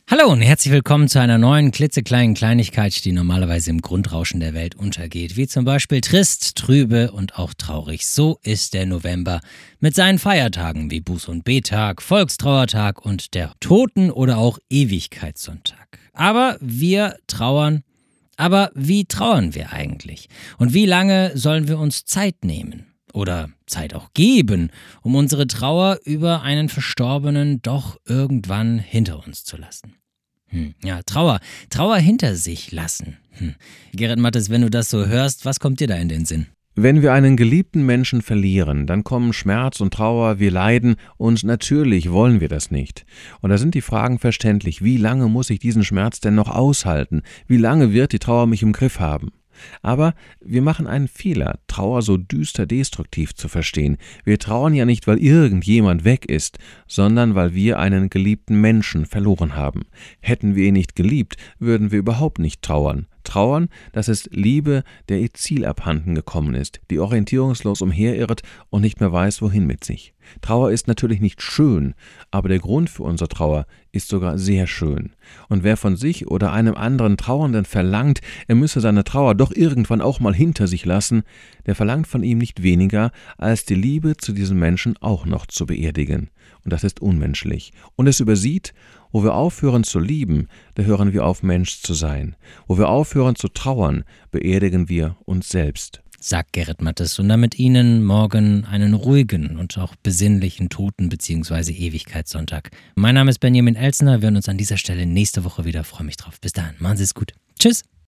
Hallo und herzlich willkommen zu einer neuen klitzekleinen Kleinigkeit, die normalerweise im Grundrauschen der Welt untergeht, wie zum Beispiel trist, trübe und auch traurig. So ist der November mit seinen Feiertagen wie Buß- und Bettag, Volkstrauertag und der Toten- oder auch Ewigkeitssonntag. Aber wir trauern. Aber wie trauern wir eigentlich? Und wie lange sollen wir uns Zeit nehmen? Oder Zeit auch geben, um unsere Trauer über einen Verstorbenen doch irgendwann hinter uns zu lassen. Ja, Trauer hinter sich lassen. Gerrit Mattes, wenn du das so hörst, was kommt dir da in den Sinn? Wenn wir einen geliebten Menschen verlieren, dann kommen Schmerz und Trauer, wir leiden und natürlich wollen wir das nicht. Und da sind die Fragen verständlich, wie lange muss ich diesen Schmerz denn noch aushalten? Wie lange wird die Trauer mich im Griff haben? Aber wir machen einen Fehler, Trauer so düster destruktiv zu verstehen. Wir trauern ja nicht, weil irgendjemand weg ist, sondern weil wir einen geliebten Menschen verloren haben. Hätten wir ihn nicht geliebt, würden wir überhaupt nicht trauern. Trauern, das ist Liebe, der ihr Ziel abhanden gekommen ist, die orientierungslos umherirrt und nicht mehr weiß, wohin mit sich. Trauer ist natürlich nicht schön, aber der Grund für unsere Trauer ist sogar sehr schön. Und wer von sich oder einem anderen Trauernden verlangt, er müsse seine Trauer doch irgendwann auch mal hinter sich lassen, der verlangt von ihm nicht weniger, als die Liebe zu diesem Menschen auch noch zu beerdigen. Und das ist unmenschlich. Und es übersieht, wo wir aufhören zu lieben, da hören wir auf, Mensch zu sein. Wo wir aufhören zu trauern, beerdigen wir uns selbst. Sagt Gerrit Mattes und damit Ihnen morgen einen ruhigen und auch besinnlichen Toten- bzw. Ewigkeitssonntag. Mein Name ist Benjamin Elsner, wir hören uns an dieser Stelle nächste Woche wieder, freue mich drauf. Bis dahin, machen Sie es gut. Tschüss.